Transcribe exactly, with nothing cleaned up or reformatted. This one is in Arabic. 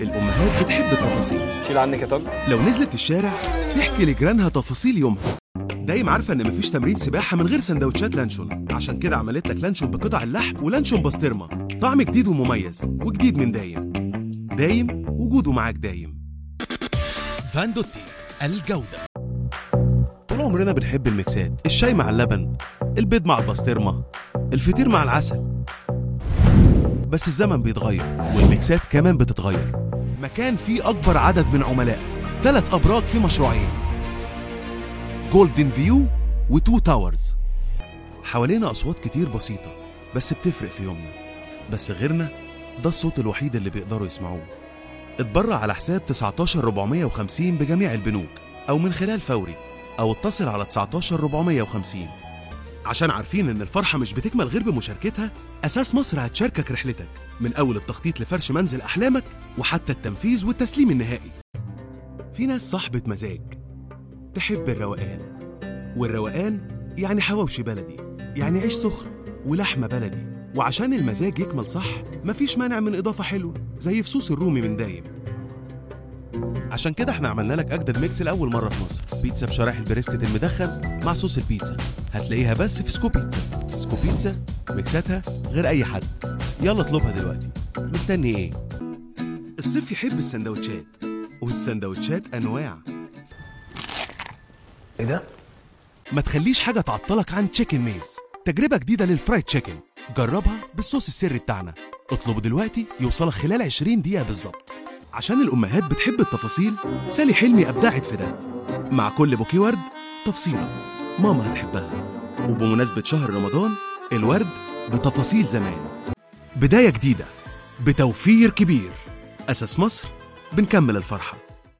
الأمهات بتحب التفاصيل. شيل عنك يا طارق. لو نزلت الشارع تحكي لجيرانها تفاصيل يومها. دايم عارفة إن مفيش تمرين سباحة من غير سندوتشات لانشون، عشان كده عملت لك لانشون بقطع اللحم ولانشون بسطرمة، طعم جديد ومميز وجديد من دايم. دايم وجوده معاك دايم. فاندوتي الجودة. طول عمرنا بنحب الميكسات، الشاي مع اللبن، البيض مع البسطرمة، الفطير مع العسل. بس الزمن بيتغير والميكسات كمان بتتغير. مكان فيه أكبر عدد من عملاء، ثلاث أبراج في مشروعين، جولدن فيو وتو تاورز. حوالينا أصوات كتير بسيطة بس بتفرق في يومنا، بس غيرنا ده الصوت الوحيد اللي بيقدروا يسمعوه. اتبرع على حساب تسعتاشر أربعمية وخمسين بجميع البنوك أو من خلال فوري، أو اتصل على تسعتاشر أربعمية وخمسين. عشان عارفين إن الفرحة مش بتكمل غير بمشاركتها، أساس مصر هتشاركك رحلتك من أول التخطيط لفرش منزل أحلامك وحتى التنفيذ والتسليم النهائي. في ناس صاحبة مزاج تحب الروقان، والروقان يعني حواوشي بلدي، يعني عيش سخن ولحمة بلدي. وعشان المزاج يكمل صح مفيش مانع من إضافة حلوة زي فصوص الرومي من دايم. عشان كده احنا عملنا لك أجدد ميكس لأول مرة في مصر، بيتزا بشرايح البريسكت المدخن مع صوص البيتزا. هتلاقيها بس في سكو بيتزا. سكو بيتزا ميكساتها غير أي حد. يلا اطلبها دلوقتي، مستني ايه؟ الصيف يحب السندوتشات، والسندوتشات أنواع. ايه ده؟ ما تخليش حاجة تعطلك عن تشيكن ميز، تجربة جديدة للفرايد تشيكن. جربها بالصوص السري بتاعنا. اطلبه دلوقتي يوصلك خلال عشرين دقيقة بالظبط. عشان الأمهات بتحب التفاصيل، سالي حلمي أبدعت في ده. مع كل بوكيه ورد تفصيلة ماما هتحبها. وبمناسبة شهر رمضان، الورد بتفاصيل زمان. بداية جديدة بتوفير كبير. أساس مصر، بنكمل الفرحة.